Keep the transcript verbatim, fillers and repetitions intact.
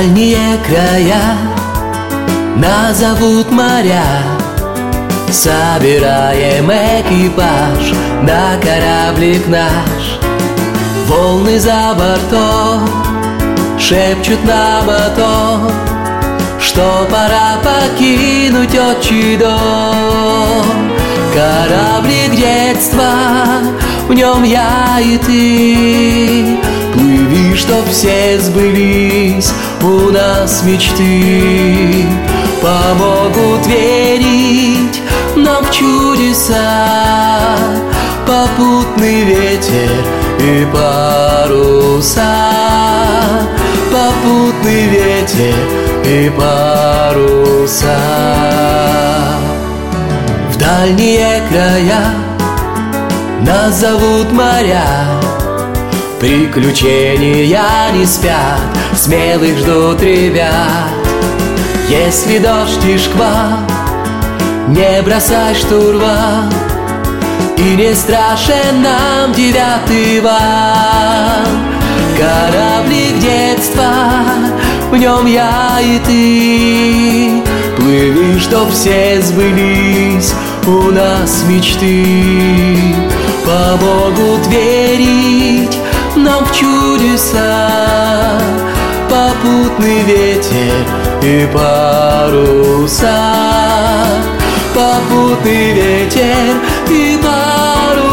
дальние края нас зовут моря. Собираем экипаж на кораблик наш. Волны за бортом шепчут нам о том, что пора покинуть отчий дом. Кораблик детства, в нем я и ты. Плыви, чтоб все сбылись у нас мечты. Помогут верить нам в чудеса попутный ветер и паруса. Попутный ветер и паруса. В дальние края нас зовут моря. Приключения не спят, смелых ждут ребят. Если дождь и шквал, не бросай штурвал, и не страшен нам девятый вал. Кораблик детства, в нем я и ты. Плыви, чтоб все сбылись у нас мечты. Помогут верить нам в чудеса попутный ветер и паруса. Попутный ветер и паруса.